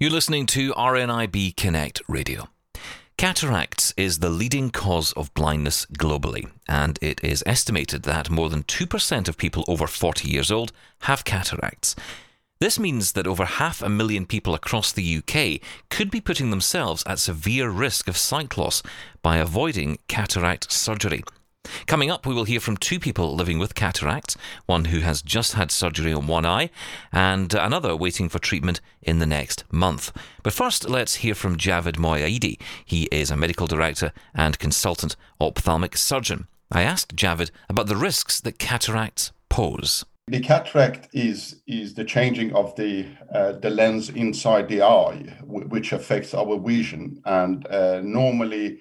You're listening to RNIB Connect Radio. Cataracts is the leading cause of blindness globally, and it is estimated that more than 2% of people over 40 years old have cataracts. This means that over 500,000 people across the UK could be putting themselves at severe risk of sight loss by avoiding cataract surgery. Coming up, we will hear from two people living with cataracts, one who has just had surgery on one eye and another waiting for treatment in the next month. But first, let's hear from Javid Moaidi. He is a medical director and consultant ophthalmic surgeon. I asked Javid about the risks that cataracts pose. The cataract is the changing of the lens inside the eye, which affects our vision, and normally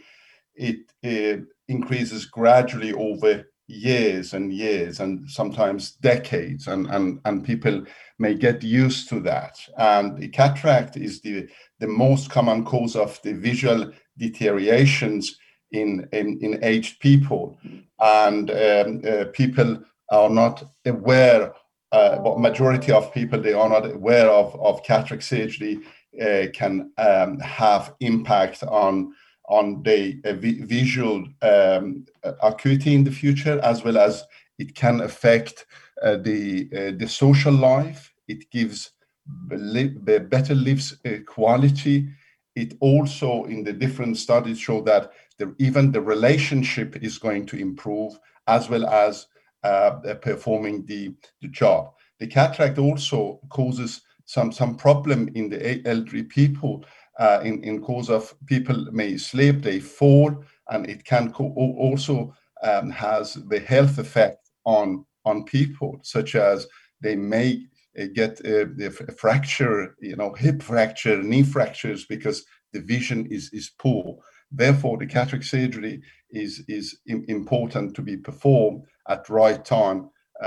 it increases gradually over years and years and sometimes decades, and people may get used to that. And the cataract is the most common cause of the visual deteriorations in aged people, and people are not aware. But majority of people, they are not aware of cataract surgery can have impact on the visual acuity in the future, as well as it can affect the social life. It gives better lives quality. It also, in the different studies, show that even the relationship is going to improve, as well as performing the job. The cataract also causes some problem in the elderly people. In cause of people may slip, they fall, and it can also has the health effect on people, such as they may get a fracture, hip fracture, knee fractures, because the vision is poor. Therefore, the cataract surgery is important to be performed at right time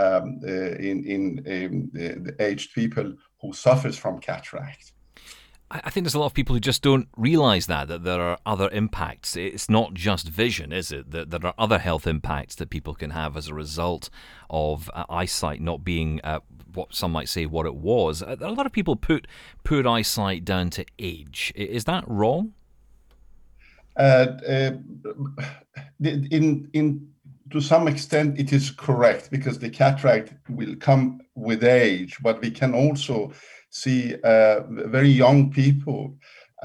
in the aged people who suffers from cataract. I think there's a lot of people who just don't realise that there are other impacts. It's not just vision, is it? That there are other health impacts that people can have as a result of eyesight not being what some might say what it was. A lot of people put poor eyesight down to age. Is that wrong? To some extent, it is correct, because the cataract will come with age, but we can also see very young people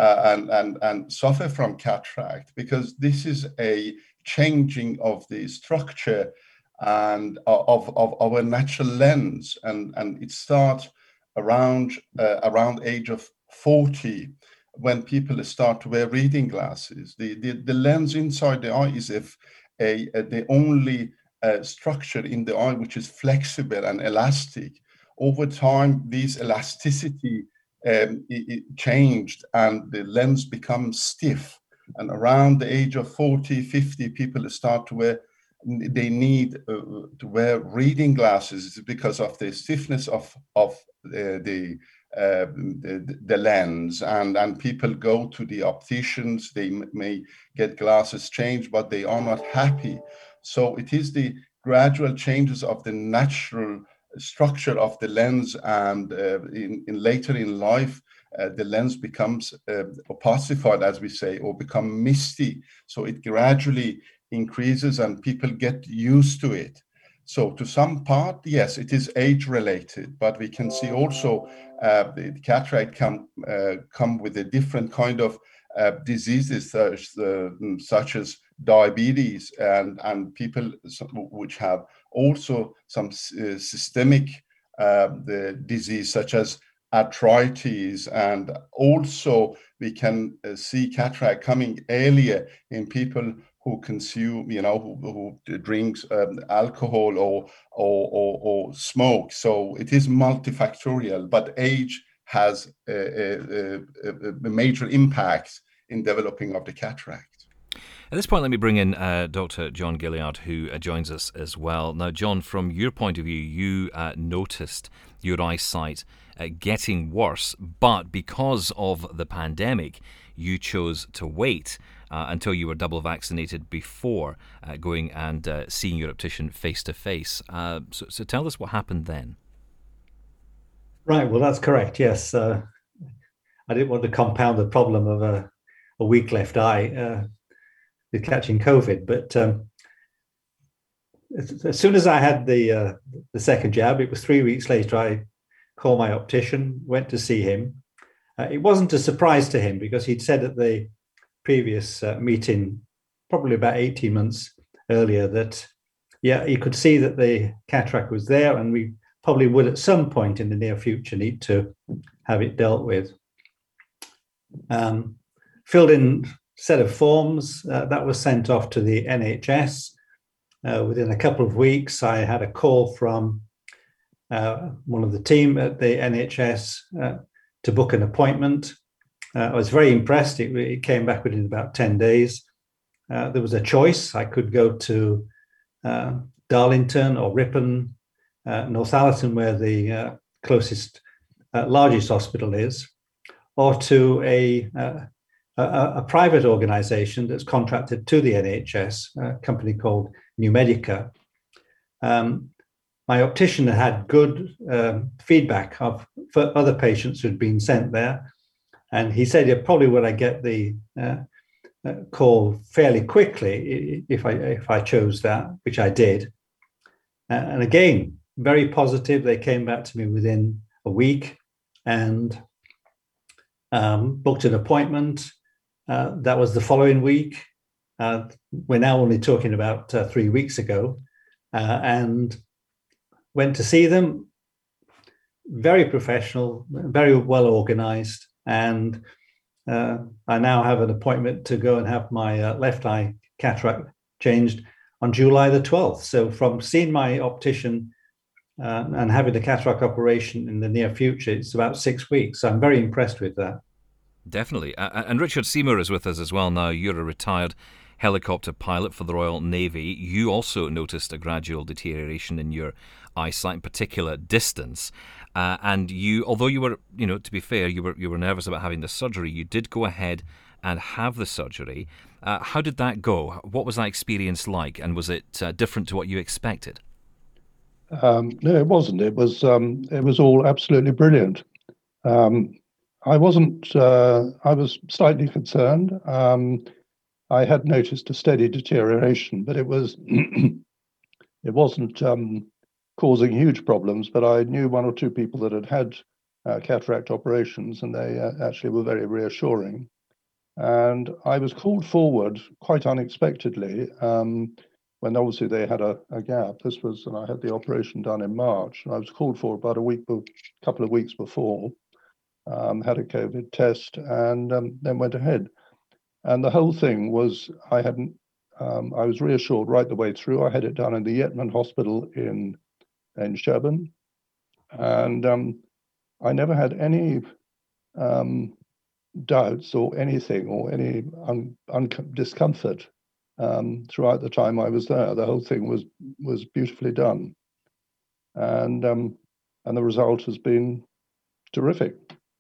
and suffer from cataract, because this is a changing of the structure and of our natural lens, and it starts around age of 40, when people start to wear reading glasses. The lens inside the eye is the only structure in the eye which is flexible and elastic. Over time, this elasticity it changed, and the lens becomes stiff. And around the age of 40, 50, people start to wear, they need to wear reading glasses because of the stiffness of the lens, and people go to the opticians. They may get glasses changed, but they are not happy. So it is the gradual changes of the natural structure of the lens, and in later in life the lens becomes opacified, as we say, or become misty. So it gradually increases and people get used to it. So to some part, yes, it is age related, but we can see also the cataract come with a different kind of diseases, such as diabetes, and people which have also some systemic the disease, such as arthritis. And also we can see cataract coming earlier in people who consume, who drinks alcohol or smoke. So it is multifactorial, but age has a major impact in developing of the cataract. At this point, let me bring in Dr. John Gilliard, who joins us as well. Now, John, from your point of view, you noticed your eyesight getting worse, but because of the pandemic, you chose to wait until you were double vaccinated before going and seeing your optician face to face. So tell us what happened then. Right, well, that's correct, yes. I didn't want to compound the problem of a weak left eye with catching COVID. But as soon as I had the second jab, it was 3 weeks later, I called my optician, went to see him. It wasn't a surprise to him because he'd said at the previous meeting, probably about 18 months earlier, that, yeah, he could see that the cataract was there and we probably would at some point in the near future need to have it dealt with. Filled in set of forms, that was sent off to the NHS. Within a couple of weeks, I had a call from one of the team at the NHS to book an appointment. I was very impressed. It came back within about 10 days. There was a choice. I could go to Darlington or Ripon, Northallerton, where the closest, largest hospital is, or to a private organization that's contracted to the NHS, a company called New Medica. My optician had good feedback for other patients who'd been sent there. And he said, yeah, probably would I get the call fairly quickly if I chose that, which I did. And again, very positive. They came back to me within a week and booked an appointment. That was the following week. We're now only talking about 3 weeks ago, and went to see them. Very professional, very well organized, and I now have an appointment to go and have my left eye cataract changed on July the 12th. So from seeing my optician and having the cataract operation in the near future, it's about 6 weeks. So I'm very impressed with that. Definitely. And Richard Seymour is with us as well now. You're a retired helicopter pilot for the Royal Navy. You also noticed a gradual deterioration in your eyesight, in particular distance. And you, although you were, to be fair, you were nervous about having the surgery, you did go ahead and have the surgery. How did that go? What was that experience like? And was it different to what you expected? No, it wasn't. It was all absolutely brilliant. I wasn't. I was slightly concerned. I had noticed a steady deterioration, but it wasn't causing huge problems. But I knew one or two people that had cataract operations, and they actually were very reassuring. And I was called forward quite unexpectedly when obviously they had a gap. And I had the operation done in March, and I was called forward about a couple of weeks before. Had a COVID test, and then went ahead. And the whole thing was, I was reassured right the way through. I had it done in the Yeatman Hospital in Sherborne, and I never had any doubts or anything or any discomfort throughout the time I was there. The whole thing was beautifully done, and the result has been terrific.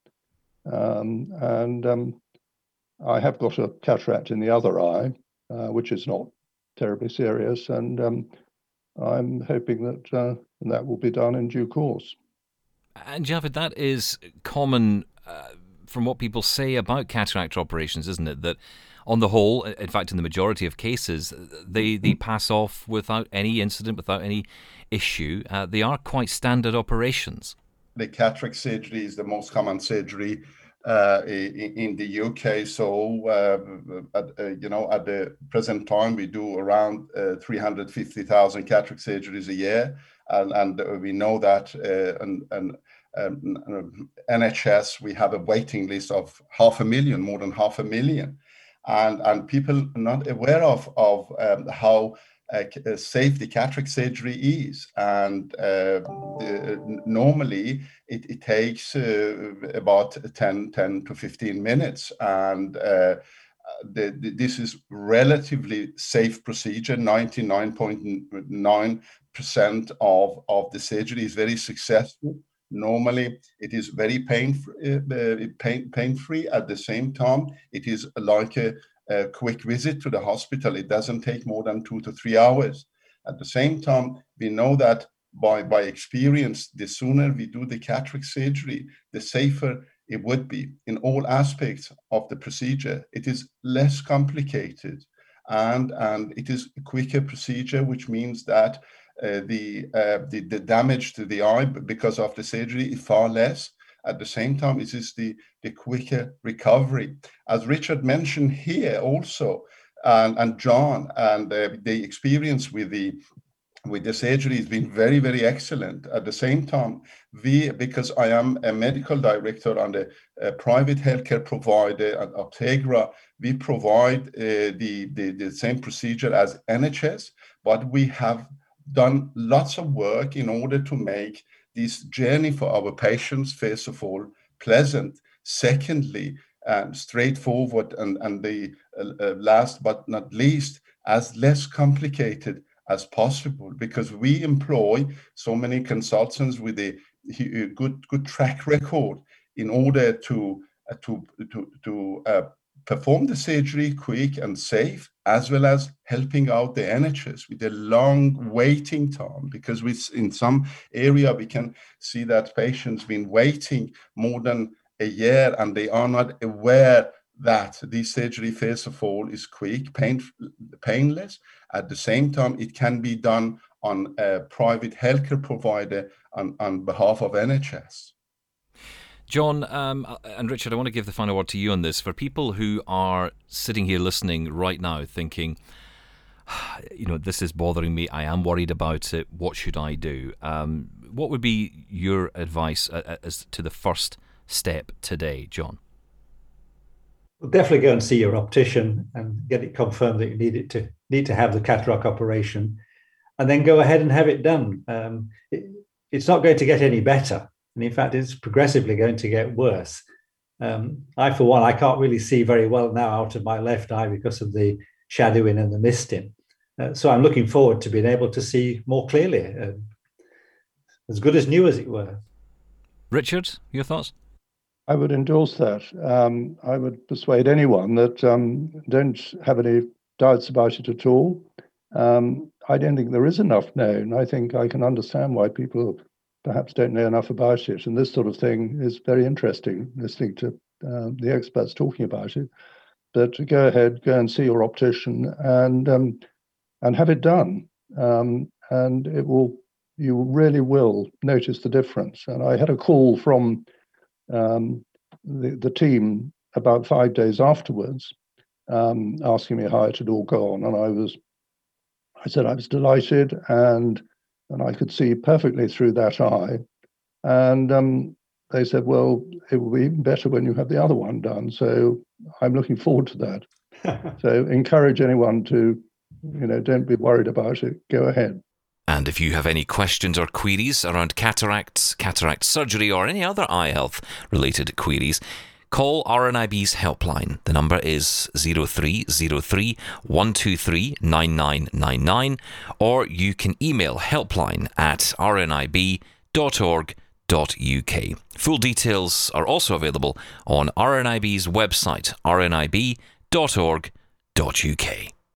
I have got a cataract in the other eye, which is not terribly serious, and I'm hoping that that will be done in due course. And Javed, that is common from what people say about cataract operations, isn't it? That on the whole, in fact, in the majority of cases, they pass off without any incident, without any issue. They are quite standard operations. The cataract surgery is the most common surgery in the UK. So, at the present time, we do around 350,000 cataract surgeries a year, and we know that NHS, we have a waiting list of more than 500,000, and people are not aware of how safe the cataract surgery is, and normally it takes about 10 to 15 minutes, and this is relatively safe procedure. 99.9% of the surgery is very successful. Normally it is very pain-free. At the same time, it is like a quick visit to the hospital. It doesn't take more than 2 to 3 hours. At the same time, we know that by experience, the sooner we do the cataract surgery, the safer it would be in all aspects of the procedure. It is less complicated, and it is a quicker procedure, which means that the damage to the eye because of the surgery is far less. At the same time, it is the quicker recovery. As Richard mentioned here also, and John, and the experience with the surgery has been very, very excellent. At the same time, because I am a medical director on the private healthcare provider at Optegra, we provide the same procedure as NHS, but we have done lots of work in order to make this journey for our patients, first of all, pleasant. Secondly, straightforward, and the last but not least, as less complicated as possible, because we employ so many consultants with a good track record in order to perform the surgery quick and safe, as well as helping out the NHS with a long waiting time, because in some area we can see that patients been waiting more than a year and they are not aware that this surgery, first of all, is quick, painless. At the same time, it can be done on a private healthcare provider on behalf of NHS. John and Richard, I want to give the final word to you on this. For people who are sitting here listening right now thinking, this is bothering me, I am worried about it, what should I do? What would be your advice as to the first step today, John? Well, definitely go and see your optician and get it confirmed that you need to have the cataract operation, and then go ahead and have it done. It's not going to get any better. And in fact, it's progressively going to get worse. I, for one, I can't really see very well now out of my left eye because of the shadowing and the misting. So I'm looking forward to being able to see more clearly, as good as new, as it were. Richard, your thoughts? I would endorse that. I would persuade anyone that don't have any doubts about it at all. I don't think there is enough known. I think I can understand why people perhaps don't know enough about it. And this sort of thing is very interesting, listening to the experts talking about it. But go ahead, go and see your optician and have it done. And you really will notice the difference. And I had a call from the team about 5 days afterwards, asking me how it had all gone. And I said I was delighted, and I could see perfectly through that eye. And they said, well, it will be even better when you have the other one done. So I'm looking forward to that. So encourage anyone to, don't be worried about it. Go ahead. And if you have any questions or queries around cataracts, cataract surgery, or any other eye health related queries, call RNIB's helpline. The number is 0303 123 9999, or you can email helpline@rnib.org.uk. Full details are also available on RNIB's website, rnib.org.uk.